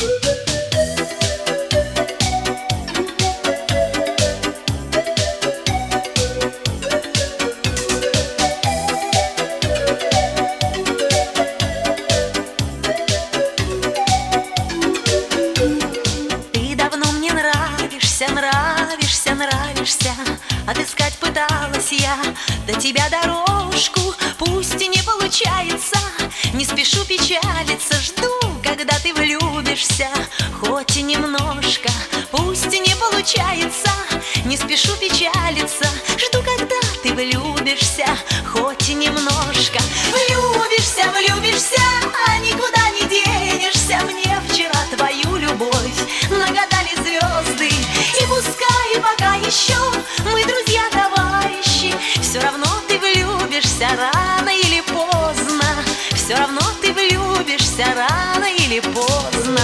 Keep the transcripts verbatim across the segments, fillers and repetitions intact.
Нравишься, нравишься, отыскать пыталась я до тебя дорожку, пусть и не получается. Не спешу печалиться, жду, когда ты влюбишься, хоть и немножко, пусть и не получается. Не спешу печалиться, жду, когда ты влюбишься, хоть и немножко. Влюбишься, влюбишься, а никуда не денешься. Мне вчера твою любовь нагадали звезды. И пускай пока еще мы друзья, товарищи, все равно ты влюбишься рано или поздно. Все равно ты влюбишься рано или поздно.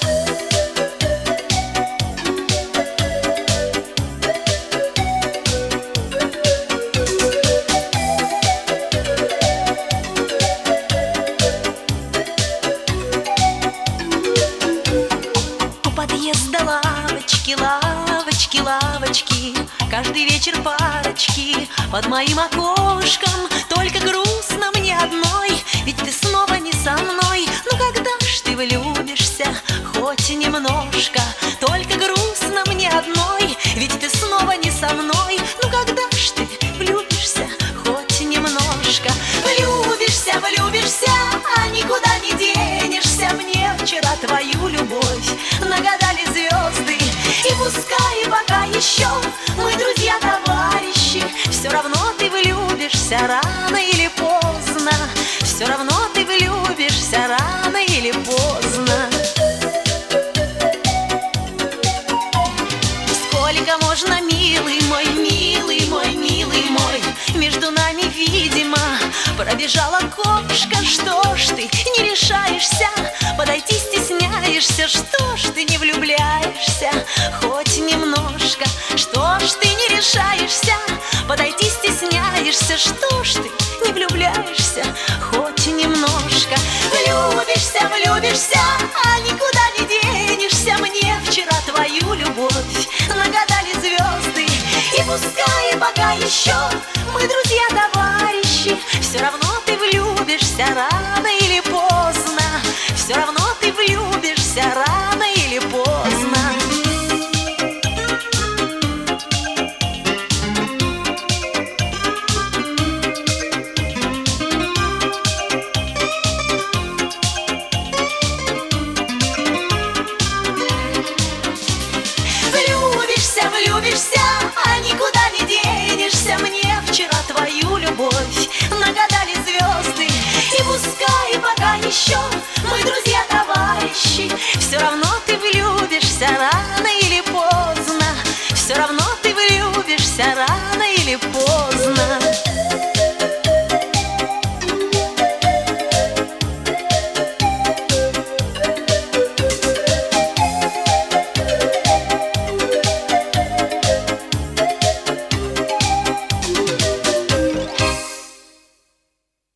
У подъезда лавочки, лавочки, лавочки, каждый вечер парочки под моим окошком. Только грустно мне одной, ведь ты снова не со мной. Ну когда ж ты влюбишься, хоть и немножко? Только грустно мне одной, ведь ты снова не со мной. Ну когда ж ты влюбишься, хоть и немножко? Влюбишься, влюбишься, а никуда не денешься. Мне вчера твою любовь нагадали звезды. И пускай пока еще мы друзья, товарищи, все равно ты влюбишься рано или поздно. Все равно ты влюбишься рано или поздно. Сколько можно, милый мой, милый мой, милый мой, между нами, видимо, пробежала кошка. Что ж ты не решаешься подойти, стесняешься? Что ж ты не влюбляешься хоть немножко? Что ж ты не решаешься подойти, стесняешься? Что ж ты не влюбляешься хоть немножко? Влюбишься, влюбишься, а никуда не денешься. Мне вчера твою любовь нагадали звезды. И пускай пока еще мы друзья, товарищи, все равно ты влюбишься рано или поздно. Все равно ты влюбишься рано или поздно. Влюбишься, влюбишься, а никуда не денешься. Мне вчера твою любовь нагадали звезды. И пускай пока еще